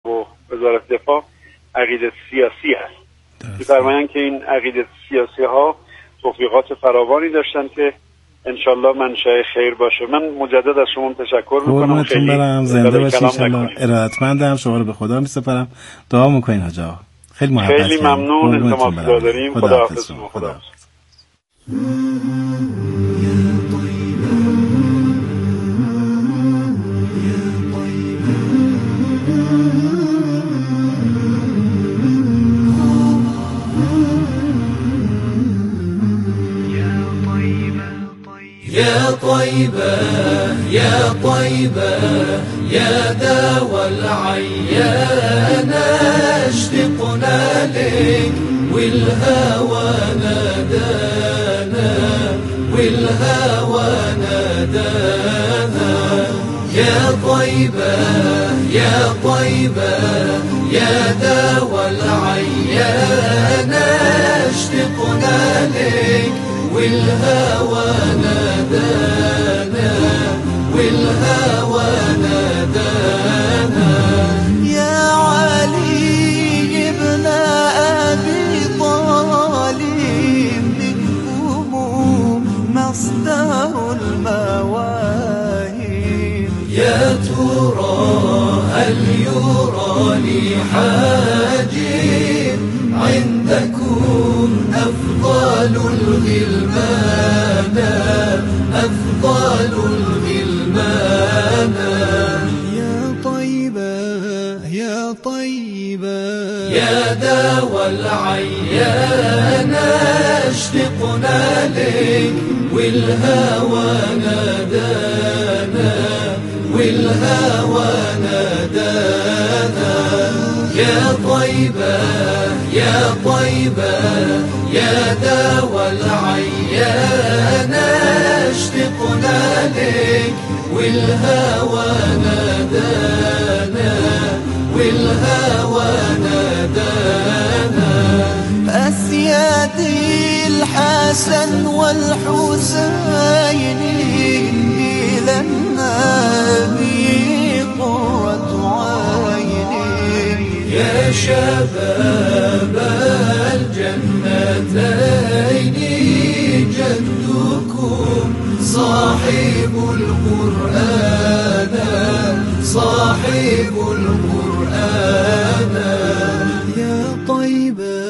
و وزارت دفاع عقیده سیاسی است. می‌فرمایند که این عقیده سیاسی ها توفیقات فراوانی داشتن که انشالله منشأ خیر باشه. من مجدد از شما تشکر میکنم. قربونتون برم، زنده باشید انشالله. ارادتمندم، شما رو به خدا میسپارم. دعا میکنین حاج آقا. خیلی محبت. خیلی ممنون، التماس داریم. خداحافظ. يا طيبة يا طيبة يا داوى العيان اشتقنا لك والهوى نادانا والهوى نادانا يا طيبة يا طيبة يا داوى العيان اشتقنا لك والهوى نادانا والهوى نادانا يا علي ابن أبي طالب منكم مصدر المواهب يا ترى هل يرى لي حاجب عندكم أفضل الغلمان أفضل الغلمان يا طيبة يا طيبة يا داوى العيان اشتقنا لك والهوى نادانا والهوى نادانا يا طيبة يا طيبة يا داوى العيان اشتقنا لك والهوى نادانا والهوى نادانا أسيادي الحسن والحسين إلى النبي قرة عيني يا شباب الجنتين جدكم صاحب القرآن صاحب القرآن يا طيبة.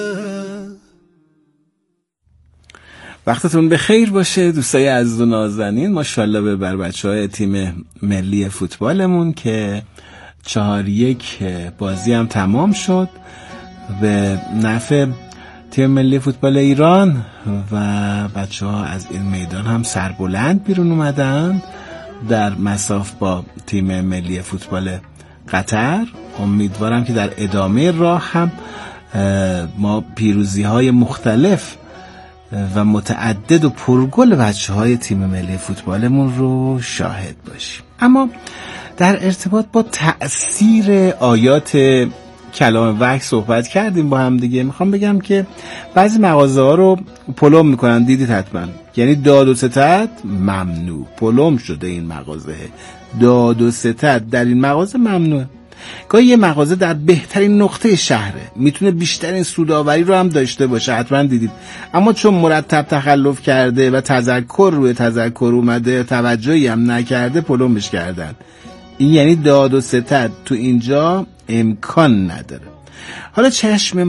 وقتتون بخیر باشه دوستای عزیز و نازنین. ماشاءالله به بر بچه‌های تیم ملی فوتبالمون که 4-1 بازی هم تمام شد به نفع تیم ملی فوتبال ایران و بچه‌ها از این میدان هم سربلند بیرون اومدن در مساف با تیم ملی فوتبال قطر. امیدوارم که در ادامه راه هم ما پیروزی‌های مختلف و متعدد و پرگل بچه‌های تیم ملی فوتبالمون رو شاهد باشیم. اما در ارتباط با تأثیر آیات کلام وحی صحبت کردیم با هم دیگه. میخوام بگم که بعضی مغازه ها رو پلم میکنن، دیدید حتما، یعنی داد و ستد ممنوع، پلم شده این مغازه، داد و ستد در این مغازه ممنوع. گاهی یه مغازه در بهترین نقطه شهره، میتونه بیشترین سوداوری رو هم داشته باشه، حتما دیدید، اما چون مرتب تخلف کرده و تذکر روی تذکر اومده، توجهی هم نکرده، پلمش کردن. این یعنی داد و ستد تو اینجا امکان نداره. حالا چشم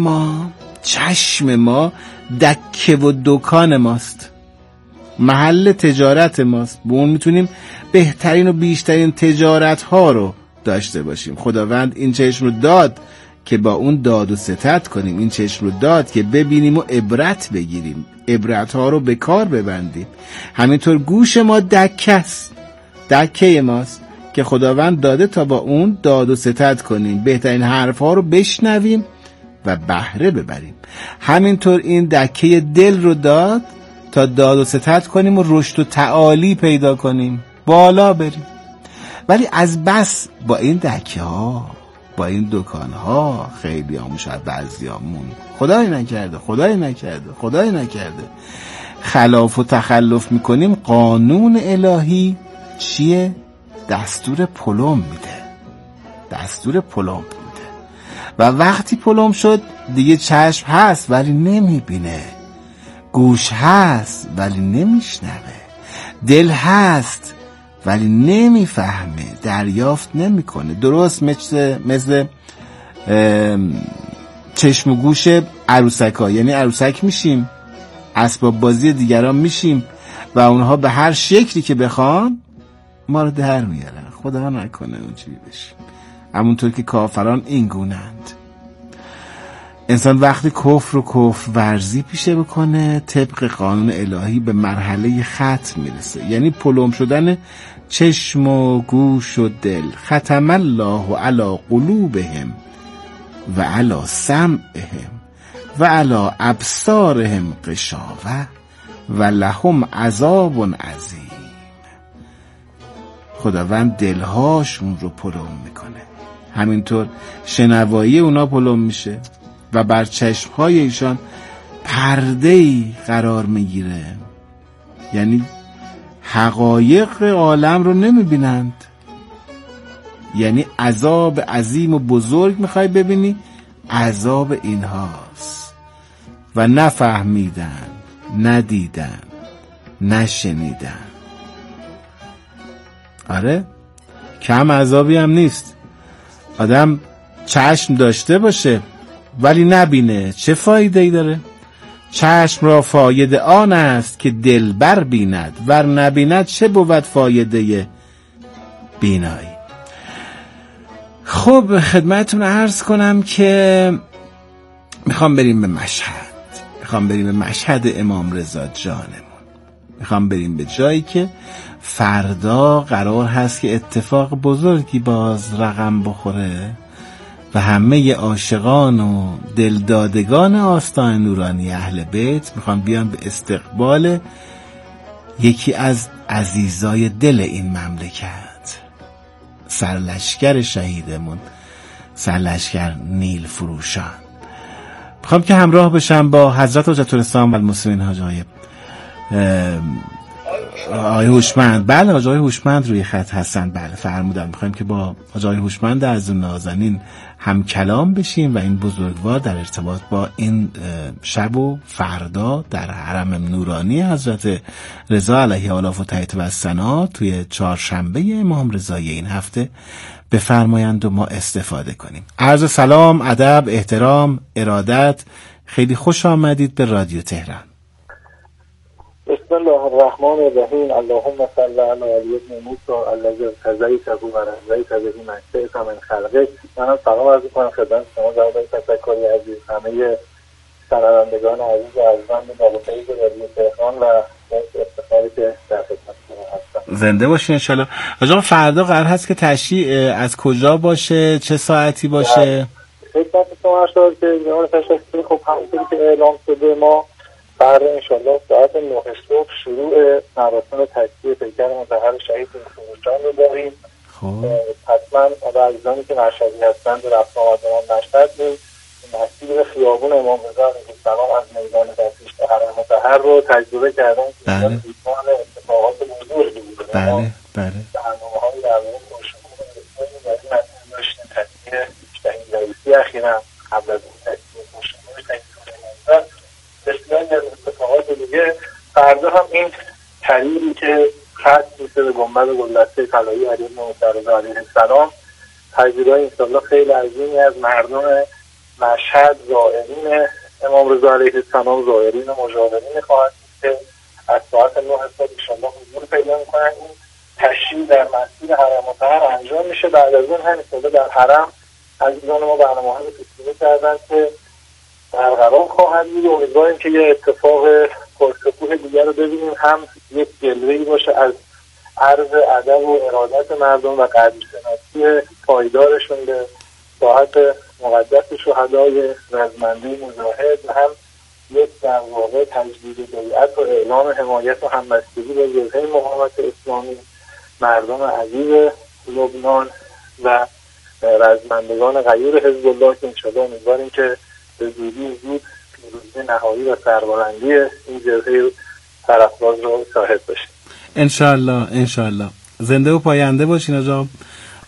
ما دکه و دکان ماست، محل تجارت ماست، با اون میتونیم بهترین و بیشترین تجارت ها رو داشته باشیم. خداوند این چشم رو داد که با اون داد و ستد کنیم، این چشم رو داد که ببینیم و عبرت بگیریم، عبرت ها رو به کار ببندیم. همینطور گوش ما دکه ماست که خداوند داده تا با اون داد و ستد کنیم، بهترین حرف ها رو بشنویم و بهره ببریم. همینطور این دکه دل رو داد تا داد و ستد کنیم و رشد و تعالی پیدا کنیم، بالا بریم. ولی از بس با این دکه ها، با این دکان ها، خیلی همون شاید بعضی همون خدای نکرده خلاف و تخلف میکنیم. قانون الهی چیه؟ دستور پلم میده. و وقتی پلم شد دیگه چشم هست ولی نمیبینه، گوش هست ولی نمیشنوه، دل هست ولی نمیفهمه، دریافت نمیکنه. درست مثل چشم و گوش عروسک ها. یعنی عروسک میشیم، اسباب بازی دیگران میشیم و اونها به هر شکلی که بخوان ما رو در میارن. خدا نکنه اونجوری بشیم. همونطور که کافران این گونند. انسان وقتی کفر و کفر ورزی پیشه بکنه طبق قانون الهی به مرحله ختم میرسه. یعنی پلم شدن چشم و گوش و دل. ختم الله علی قلوبهم و علی سمعهم و علی ابصارهم غشاوه و لهم عذاب عظیم. خداوند دلهاشون رو پلم میکنه، همینطور شنوایی اونا پلم میشه و بر چشمهای ایشان پرده‌ای قرار میگیره. یعنی حقایق عالم رو نمیبینند. یعنی عذاب عظیم و بزرگ میخوای ببینی، عذاب اینهاست. و نفهمیدن، ندیدن، نشنیدن. آره کم عذابی هم نیست. آدم چشم داشته باشه ولی نبینه، چه فایده ای داره؟ چشم را فایده آن است که دل بر بیند، ور نبیند چه بود فایده بینایی. خب خدمتون عرض کنم که میخوام بریم به مشهد امام رضا جانمون. میخوام بریم به جایی که فردا قرار هست که اتفاق بزرگی باز رقم بخوره و همه عاشقان و دلدادگان آستان نورانی اهل بیت میخوان بیان به استقبال یکی از عزیزای دل این مملکت، سرلشکر شهیدمون، سرلشکر نیل فروشان. میخوام که همراه بشم با حضرت حجت الاسلام و المسلمین حاج آقای هوشمند. بله حاج آقای هوشمند روی خط هستن. بله فرمودن میخوایم که با حاج آقای هوشمند از نازنین هم کلام بشیم و این بزرگوار در ارتباط با این شب و فردا در حرم نورانی حضرت رضا علیه آلاف و تحیت و ثنا توی چهارشنبه امام رضایی این هفته بفرمایند و ما استفاده کنیم. عرض سلام، ادب، احترام، ارادت. خیلی خوش آمدید به رادیو تهران. بسم الله الرحمن الرحیم. اللهم صل علی علی ابن موسی الذی ارتضیته و رضیته به من شئت من خلقک. من سلام عرض می‌کنم خدمت شما جناب تفکری عزیز، همه شنوندگان عزیز و ارجمند دانشجوی رادیو تهران و افتخاری که در خدمت شما هستم. زنده باشین ان شاء الله. آقا فردا قرار هست که تشییع از کجا باشه، چه ساعتی باشه؟ خدمت شما هست که جناب تشکر خب همونطوری که اعلام شده ما فردا انشالله ساعت 9 صبح شروع مراسم تکبیر پیکر مطهر شهید فروشان رو داریم. حتما عزیزانی که مشهدی هستند رفت آمد به مشهد مسیر خیابون امام رضا علیه السلام از میدان بسیج تا حرم مطهر رو تجربه کردن که بله. اتفاقات بزرگی بوده. بله. برنامه‌های در مورد روشن‌فکری و این مسئله داشتیم تکبیر شهید رئیسی اخیراً قبل از تکبیر روشن‌فکری بسیاری از اتفاقات دیگه. فردا هم این طریقی که خط میشه به گنبد گلدسته طلایی علی بن موسی رضا علیه السلام، تجربه‌ای انشالله خیلی عظیمی از مردم مشهد، زائرین امام رضا علیه السلام، زائرین و مجاورین خواهد که از ساعت 9 صبح انشالله حضور پیدا میکنن. این تشییع در مسجد حرم مطهر انجام میشه. بعد از اون هم انشالله در حرم عزیزان ما برنامه‌های پیش‌بینی کردن که برقرار خواهد بود. امیدواریم که یه اتفاق پرشکوه دیگر رو ببینیم، هم یک جلوه‌ای باشه از عرض ادب و ارادت مردم و قدرشناسی پایدارشون به ساحت مقدس شهدای رزمنده مجاهد، و هم یک در واقع تجدید بیعت و اعلام حمایت و همبستگی با جبهه مقاومت اسلامی، مردم عزیز لبنان و رزمندگان غیور حزب الله که انشاءالله امیدواریم که به زودی پیروزی نهایی و سربلندی این جبهه سرافراز رو شاهد باشیم. انشاءالله. زنده و پاینده باشین آقا.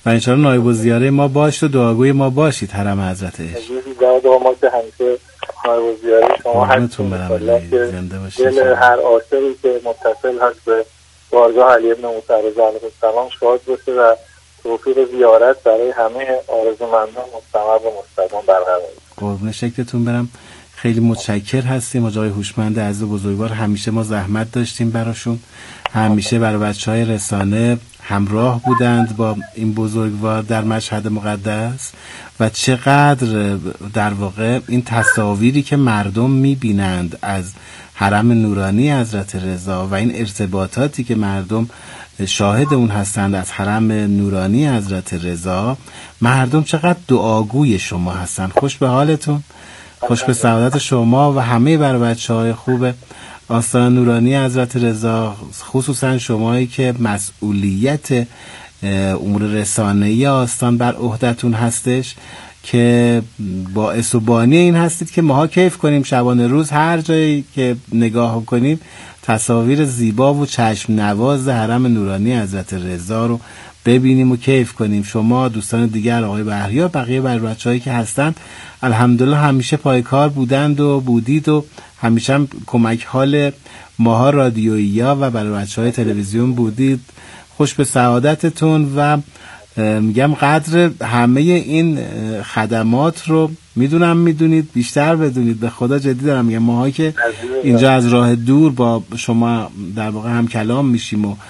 و انشاءالله نایب الزیاره ما باشید و دعاگوی ما باشید حرم حضرت عشق. دعا ما که همیشه نایب الزیاره شما هستید که زنده باشید. دل هر عاشقی که متصل هست به بارگاه علی ابن موسی علیه السلام شاد باشه و توفیق زیارت برای همه آرزومندان مستمر و مستدام برقرار. قربون شکلتون برم. خیلی متشکر هستیم. آقای هوشمند عزیز بزرگوار، همیشه ما زحمت داشتیم براشون، همیشه برای بچهای رسانه همراه بودند با این بزرگوار در مشهد مقدس و چقدر در واقع این تصاویری که مردم میبینند از حرم نورانی حضرت رضا و این ارتباطاتی که مردم شاهد اون هستند از حرم نورانی حضرت رضا، مردم چقدر دعاگوی شما هستند. خوش به حالتون، خوش به سعادت شما و همه بر بچه‌های خوب آستان نورانی حضرت رضا، خصوصا شمایی که مسئولیت امور رسانه‌ای آستان بر عهدتون هستش که باعث و بانی این هستید که ماها کیف کنیم شبانه روز هر جایی که نگاه کنیم تصاویر زیبا و چشم نواز حرم نورانی حضرت رضا رو ببینیم و کیف کنیم. شما دوستان دیگر، آقای بهریا، بقیه بچه‌هایی که هستند الحمدلله همیشه پایکار بودند و بودید و همیشه هم کمک حال ماها رادیویی‌ها و برای بچه‌های تلویزیون بودید. خوش به سعادتتون و میگم قدر همه این خدمات رو میدونید، بیشتر بدونید. به خدا جدی دارم میگم، ماها که اینجا از راه دور با شما در واقع هم کلام میشیم و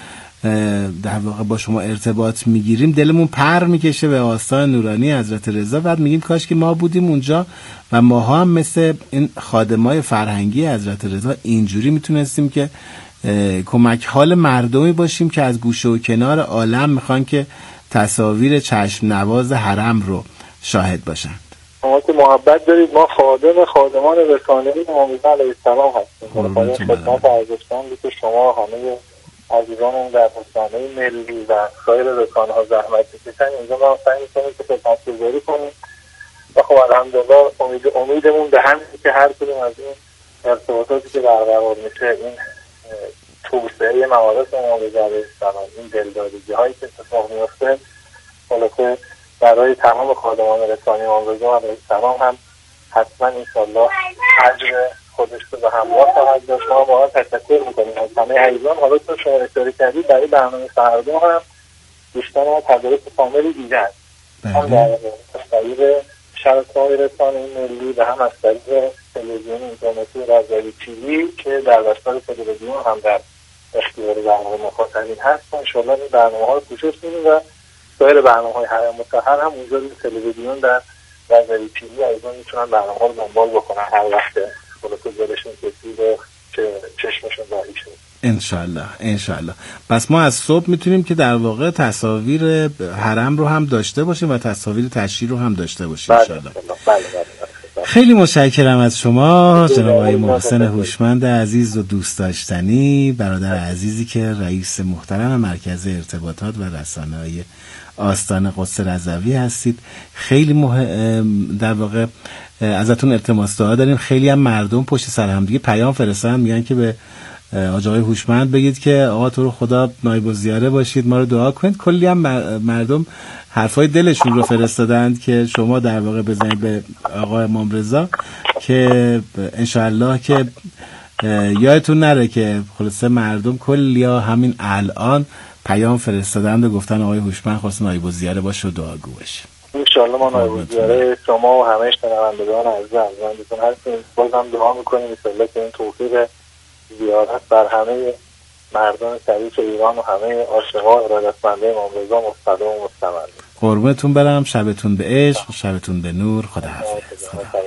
در واقع با شما ارتباط میگیریم، دلمون پر میکشه به آستان نورانی حضرت رضا. بعد میگیم کاش که ما بودیم اونجا و ماها هم مثل این خادمای فرهنگی حضرت رضا اینجوری میتونستیم که کمک حال مردمی باشیم که از گوشه و کنار عالم میخوان که تصاویر چشم نواز حرم رو شاهد باشند. شما که محبت دارید، ما خادمان رسانه‌ای امام رضا علیه السلام هستیم. خدمت ارزشمندی که شما همه عزیزان در رسانه ملی و سایر رسانه‌ها زحمت می‌کشن، اینجا ما سعی می‌کنیم که خدمت‌گزاری کنیم و خب الحمدلله امیدمون به همین که هر کدوم از این ارتباطاتی که برقرار میشه، این توسعه موارد امام رضا علیه السلام، این دلدادگی‌هایی که اتفاق میفته، خلاصه برای تمام خادمان رسانه امام رضا علیه السلام هم حتما انشالله اجر خودش رو به همراه خواهد داشت. ما واقعا تشکر میکنیم از همه عزیزان. حالا تو شما اشاره کردید برای برنامه فردا هم دوستان ما تدارک کاملی دیدن، هم در طریق شبکه‌های رسانه ملی و هم از طریق تلویزیون اینترنتی و رادیویی تیوی که در بستر تلویزیون هم در اختیار برنامه مخاطبین هست. انشالله این برنامه‌ها رو پوشش میدیم و سایر برنامه‌های حرم مطهر هم اونجا روی تلویزیون در رادیویی تیوی عزیزان میتونن برنامه‌ها رو دنبال بکنن هر وقت خلاصه دلشون کسی رو که چشمشون راهی شد. انشالله. پس ما از صبح میتونیم که در واقع تصاویر حرم رو هم داشته باشیم و تصاویر تشییع رو هم داشته باشیم انشالله. بله. خیلی متشکرم از شما جناب آقای محسن هوشمند عزیز و دوست داشتنی، برادر عزیزی که رئیس محترم مرکز ارتباطات و رسانه‌های آستان قدس رضوی هستید. خیلی در واقع ازتون التماس دعا داریم. خیلی هم مردم پشت سر هم دیگه پیام فرستادن، میگن که به آقای هوشمند بگید که آقا تو رو خدا نایب الزیاره باشید، ما رو دعا کنید. کلی هم مردم حرفای دلشون رو فرستادند که شما در واقع بزنید به آقای امام رضا که انشاءالله که یادتون نره که خلاصه مردم کلی ها همین الان پیام فرستادند و گفتن آقای هوشمند خواست نایب الزیاره باشه و دعاگو باشه. انشاءالله ما نایب الزیاره شما و همه شنوندگان عزیزتون هستیم. بازم دعا میکنیم انشاءالله که این توفیق زیارت بر همه مردم شریف ایران و همه عاشقان ارادتمندان امام رضا مستدام و مستمر. قربونتون برم. شبتون به عشق، شبتون به نور. خداحافظ.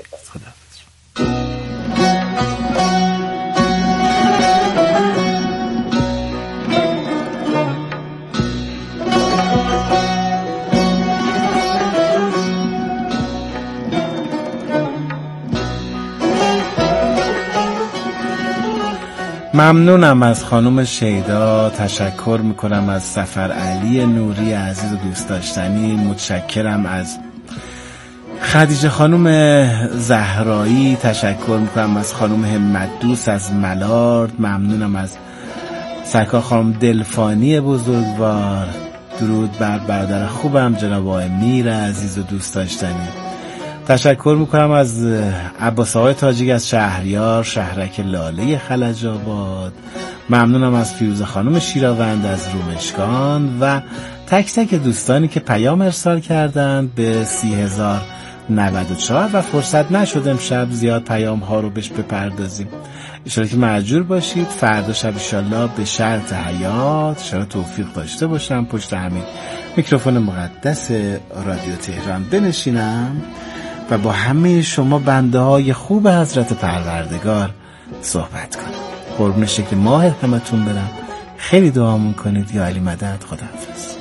ممنونم از خانم شیدا، تشکر میکنم از سفر علی نوری عزیز و دوست داشتنی، متشکرم از خدیجه خانم زهرایی، تشکر میکنم از خانم همت دوست از ملارد، ممنونم از سرکار خانم دلفانی بزرگوار، درود بر برادر خوبم جناب آقای میر عزیز و دوست داشتنی. تشکر میکنم از عباس آقای تاجیک از شهریار شهرک لاله خلج آباد. ممنونم از فیروزه خانم شیراوند از رومشکان و تک تک دوستانی که پیام ارسال کردند به 30,094 و فرصت نشد امشب زیاد پیام ها رو بهش بپردازیم. انشاءالله که مأجور باشید. فردا شب انشاءالله به شرط حیات انشاءالله توفیق داشته باشم پشت همین میکروفون مقدس رادیو تهران بنشینم و با همه شما بنده های خوب حضرت پروردگار صحبت کنم. قربون شکل ماه همتون برم. خیلی دعامون کنید. یا علی مدد. خداحافظ.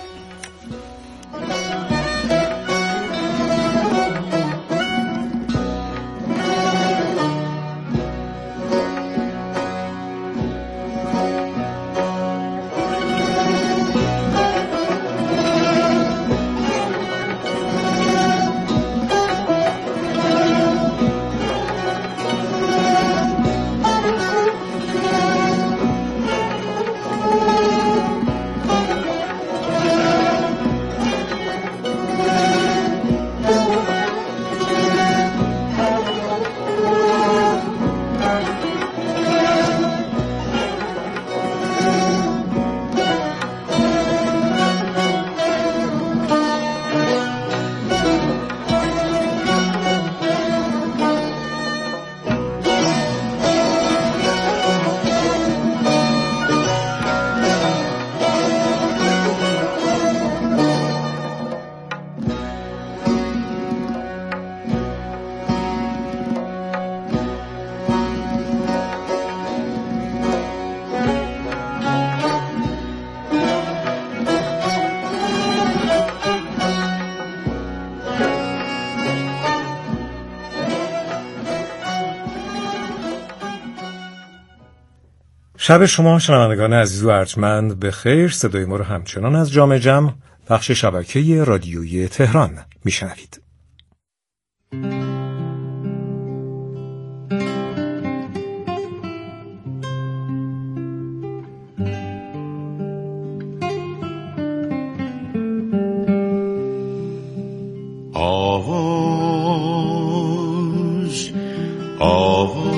شب شما شنوندگان عزیز و ارجمند به خیر. صدای ما رو همچنان از جام جم بخش شبکه رادیویی تهران میشنوید. آواز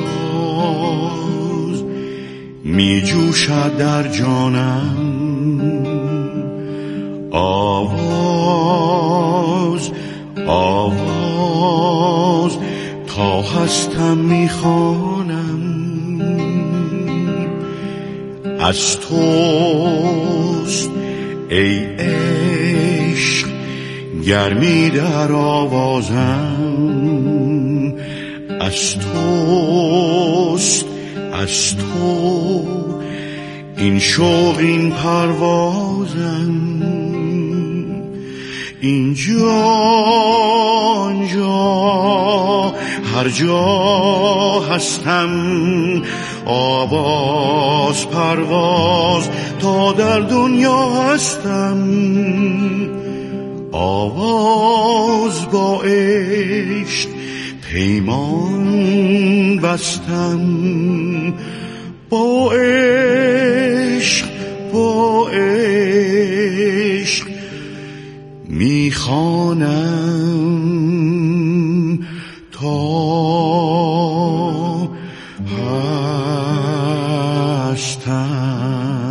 می جوشد در جانم، آواز آواز تا هستم می خوانم، از توست ای عشق گرمی در آوازم، از توست از تو این شوق این پروازم، اینجا آنجا هر جا هستم، آواز پرواز تا در دنیا هستم، آواز با عشق پیمان بستم، با عشق میخوانم تا هستم.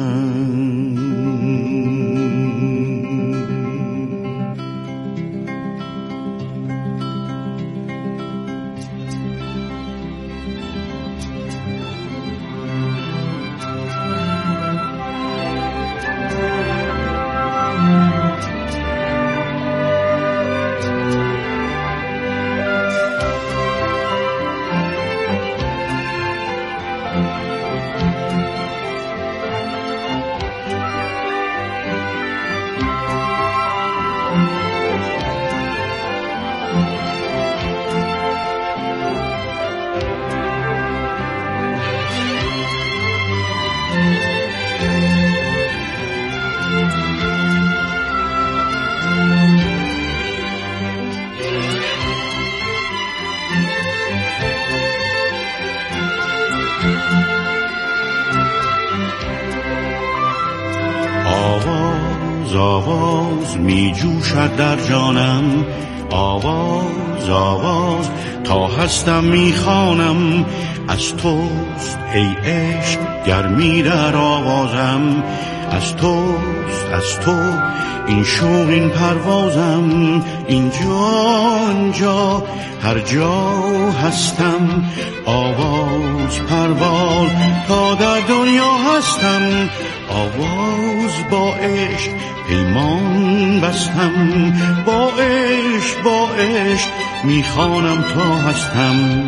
آواز می جوشد در جانم، آواز آواز تا هستم می خوانم. از توست ای عشق گرمی در آوازم، از توست از تو این شوق این پروازم. اینجا آنجا هر جا هستم، آواز پرواز تا در دنیا هستم. آواز با عشق پیمان بستم، با عشق میخوانم تا هستم.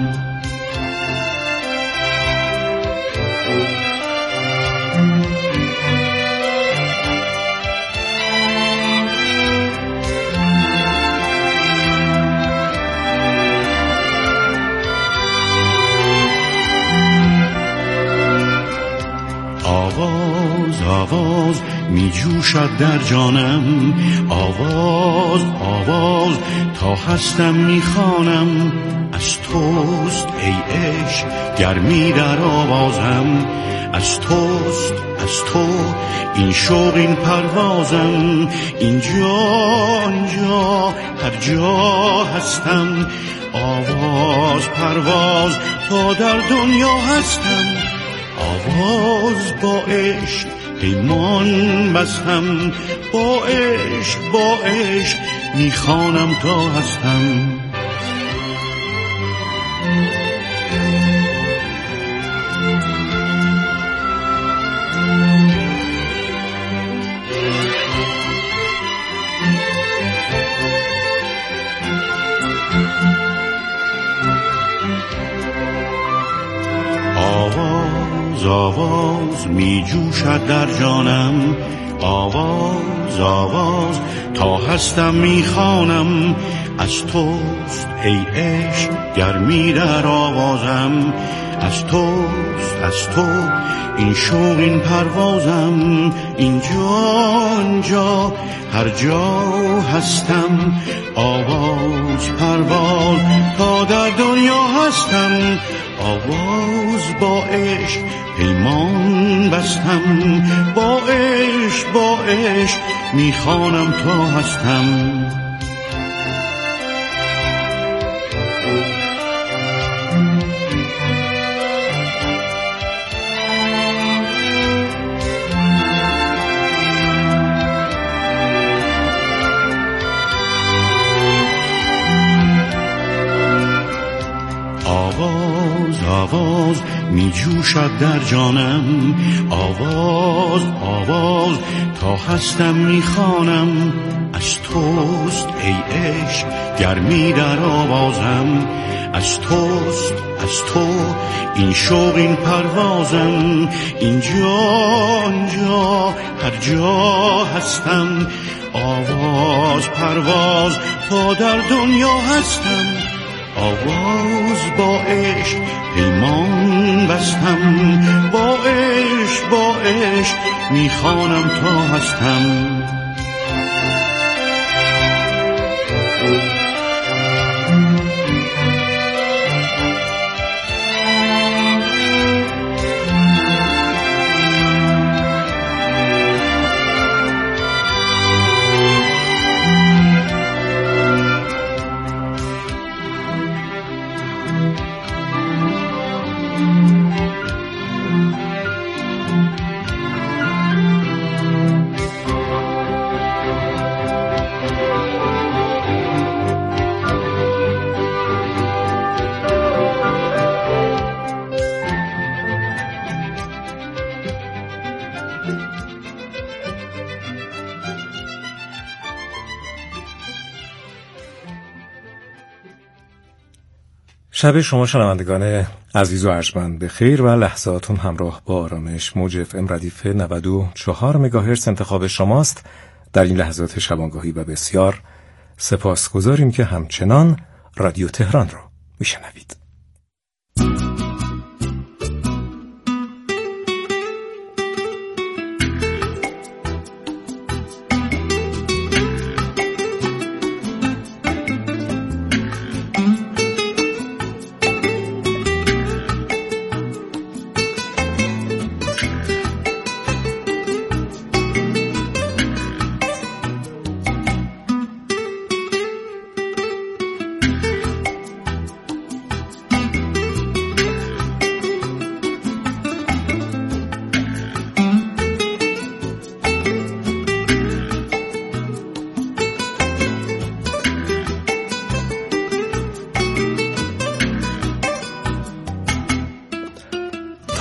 آواز می جوشد در جانم، آواز آواز تا هستم می خوانم. از توست ای عشق گرمی در آوازم، از توست از تو این شوق این پروازم. اینجا آنجا هر جا هستم، آواز پرواز تا در دنیا هستم. آواز با عشق پیمان بستم، با عشق میخوانم تا هستم. آواز می جوشد در جانم، آواز آواز تا هستم می خوانم. از توست ای عشق گرمی در آوازم، از توست از تو این شوق این پروازم. اینجا آنجا هر جا هستم، آواز پرواز تا در دنیا هستم. آواز با عشق پیمان بستم، با عشق میخوانم تا هستم. آواز می جوشد در جانم، آواز آواز تا هستم می خوانم. از توست ای عشق گرمی در آوازم، از توست از تو این شوق این پروازم. اینجا آنجا هر جا هستم، آواز پرواز تا در دنیا هستم. آواز با عشق پیمان بستم، با عشق میخوانم تا هستم. شب شما شنوندگان عزیز و ارجمند به خیر و لحظاتون همراه با آرامش. موج FM ردیف 94 مگاهرتز انتخاب شماست. در این لحظات شبانگاهی و بسیار سپاسگزاریم که همچنان رادیو تهران رو میشنوید.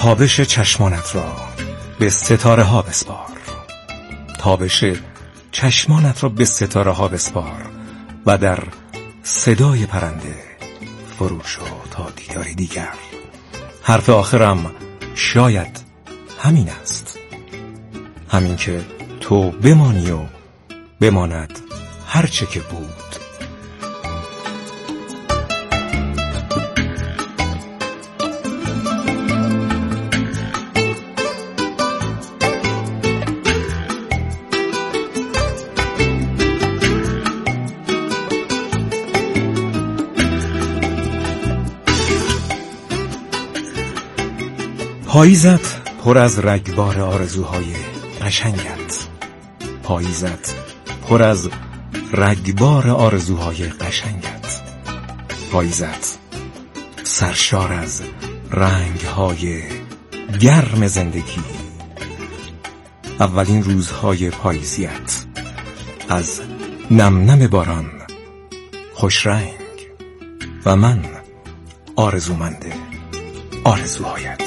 تابش چشمانت را به ستاره ها بسپار، تابش چشمانت را به ستاره ها بسپار و در صدای پرنده فرو شو تا دیداری دیگر. حرف آخرم شاید همین است، همین که تو بمانی و بماند هرچه که بود. پاییزت پر از رگبار آرزوهای قشنگت، پاییزت پر از رگبار آرزوهای قشنگت، پاییزت سرشار از رنگهای گرم زندگی. اولین روزهای پاییزیت از نم نم باران خوش رنگ و من آرزومند آرزوهایت.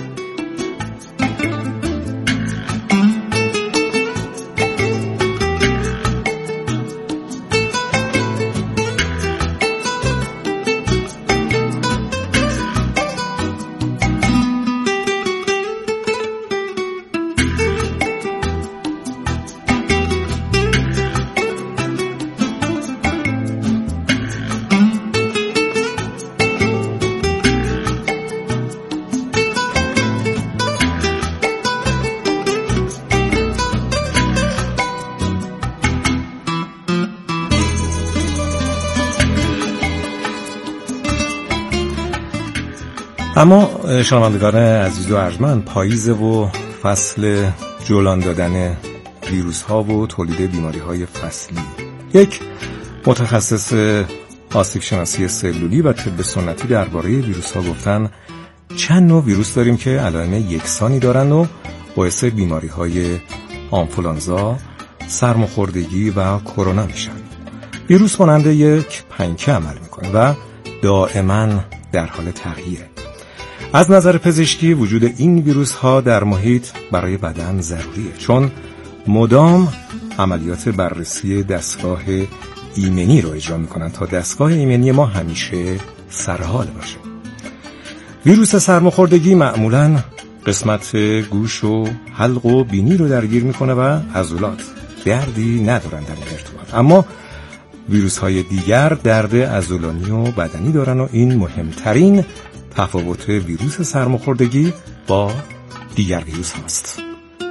اما شنوندگان عزیز و ارجمند، پاییز و فصل جولان دادن ویروس ها و تولید بیماری های فصلی. یک متخصص آسیب شناسی سلولی و طب سنتی درباره ویروس ها گفتن چند نوع ویروس داریم که علائم یکسانی دارن و باعث بیماری های آنفولانزا، سرماخوردگی و کرونا میشن. ویروس مانند یک پنکه عمل میکنه و دائما در حال تغییره. از نظر پزشکی وجود این ویروس ها در محیط برای بدن ضروریه، چون مدام عملیات بررسی دستگاه ایمنی رو اجرا میکنن تا دستگاه ایمنی ما همیشه سرحال باشه. ویروس سرماخوردگی معمولاً قسمت گوش و حلق و بینی رو درگیر میکنه و عضلات دردی ندارن در این ارتباط، اما ویروس های دیگر درد عضلانی و بدنی دارن و این مهمترین تفاوت ویروس سرماخوردگی با دیگر ویروس هاست.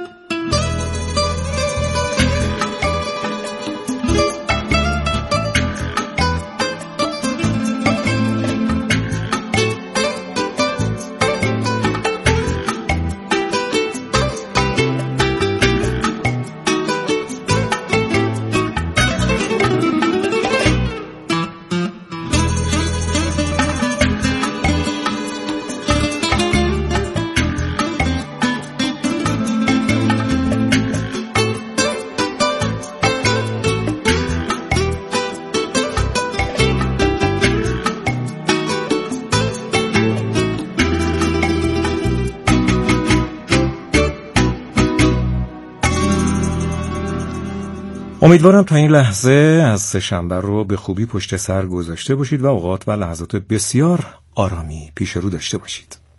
امیدوارم تا این لحظه از سه‌شنبه رو به خوبی پشت سر گذاشته باشید و اوقات و لحظات بسیار آرامی پیش رو داشته باشید.